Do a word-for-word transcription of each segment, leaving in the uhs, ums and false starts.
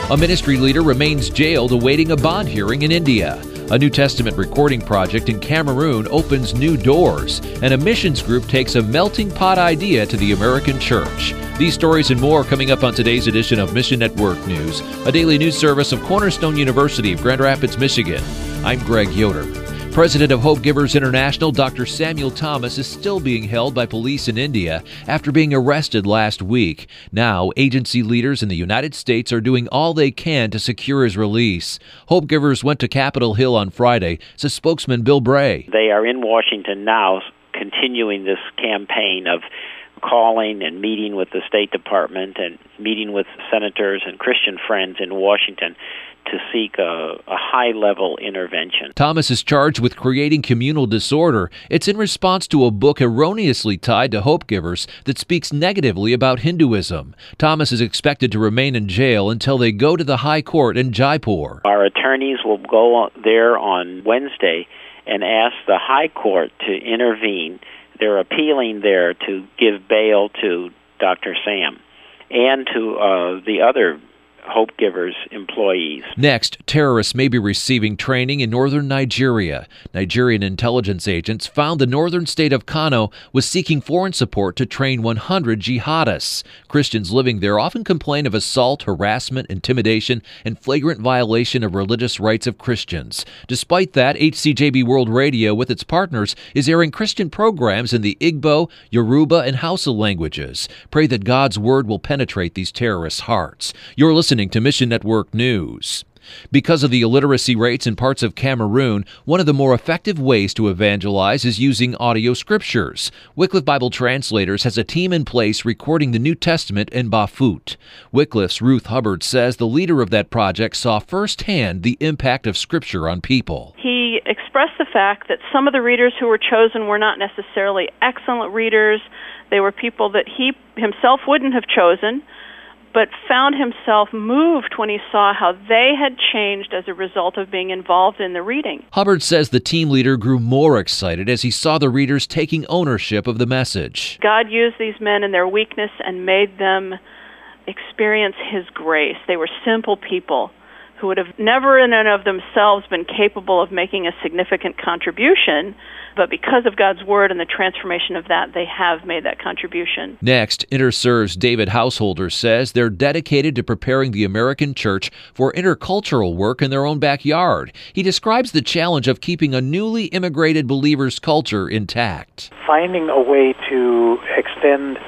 A ministry leader remains jailed awaiting a bond hearing in India. A New Testament recording project in Cameroon opens new doors, and a missions group takes a melting pot idea to the American church. These stories and more coming up on today's edition of Mission Network News, a daily news service of Cornerstone University of Grand Rapids, Michigan. I'm Greg Yoder. President of Hope Givers International, Doctor Samuel Thomas, is still being held by police in India after being arrested last week. Now, agency leaders in the United States are doing all they can to secure his release. Hope Givers went to Capitol Hill on Friday, says spokesman Bill Bray. They are in Washington now, continuing this campaign of calling and meeting with the State Department and meeting with senators and Christian friends in Washington to seek a, a high-level intervention. Thomas is charged with creating communal disorder. It's in response to a book erroneously tied to Hope Givers that speaks negatively about Hinduism. Thomas is expected to remain in jail until they go to the High Court in Jaipur. Our attorneys will go there on Wednesday and ask the High Court to intervene. They're appealing there to give bail to Doctor Sam and to uh, the other Hope Givers employees. Next, terrorists may be receiving training in northern Nigeria. Nigerian intelligence agents found the northern state of Kano was seeking foreign support to train one hundred jihadists. Christians living there often complain of assault, harassment, intimidation, and flagrant violation of religious rights of Christians. Despite that, H C J B World Radio, with its partners, is airing Christian programs in the Igbo, Yoruba, and Hausa languages. Pray that God's word will penetrate these terrorists' hearts. You're listening to Mission Network News. Because of the illiteracy rates in parts of Cameroon, one of the more effective ways to evangelize is using audio scriptures. Wycliffe Bible Translators has a team in place recording the New Testament in Bafut. Wycliffe's Ruth Hubbard says the leader of that project saw firsthand the impact of Scripture on people. He expressed the fact that some of the readers who were chosen were not necessarily excellent readers. They were people that he himself wouldn't have chosen, but found himself moved when he saw how they had changed as a result of being involved in the reading. Hubbard says the team leader grew more excited as he saw the readers taking ownership of the message. God used these men in their weakness and made them experience His grace. They were simple people who would have never in and of themselves been capable of making a significant contribution, but because of God's Word and the transformation of that, they have made that contribution. Next, InterServe's David Householder says they're dedicated to preparing the American church for intercultural work in their own backyard. He describes the challenge of keeping a newly immigrated believer's culture intact. Finding a way to extend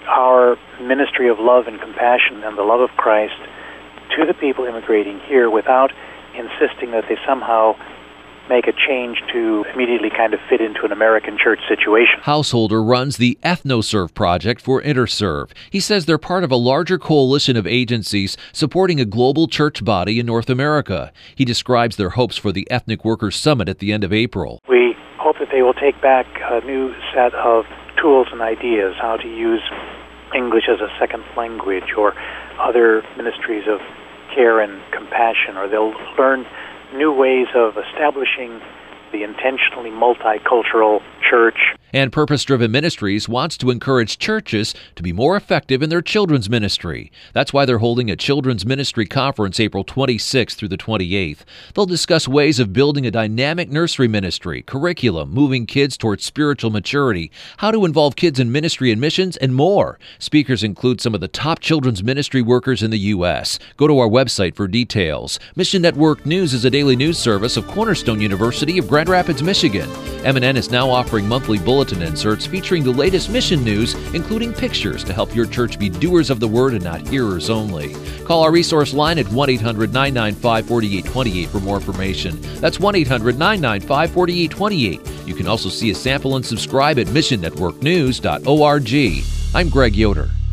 our ministry of love and compassion and the love of Christ to the people immigrating here without insisting that they somehow make a change to immediately kind of fit into an American church situation. Householder runs the EthnoServe project for InterServe. He says they're part of a larger coalition of agencies supporting a global church body in North America. He describes their hopes for the Ethnic Workers Summit at the end of April. We hope that they will take back a new set of tools and ideas, how to use English as a second language or other ministries of care and compassion, or they'll learn new ways of establishing the intentionally multicultural church. And Purpose Driven Ministries wants to encourage churches to be more effective in their children's ministry. That's why they're holding a children's ministry conference April twenty-sixth through the twenty-eighth. They'll discuss ways of building a dynamic nursery ministry, curriculum, moving kids towards spiritual maturity, how to involve kids in ministry and missions, and more. Speakers include some of the top children's ministry workers in the U S Go to our website for details. Mission Network News is a daily news service of Cornerstone University of Grand Rapids, Michigan. M and N is now offering monthly bulletin inserts featuring the latest mission news, including pictures to help your church be doers of the word and not hearers only. Call our resource line at one eight hundred nine nine five four eight two eight for more information. That's one eight hundred nine nine five four eight two eight. You can also see a sample and subscribe at mission network news dot org. I'm Greg Yoder.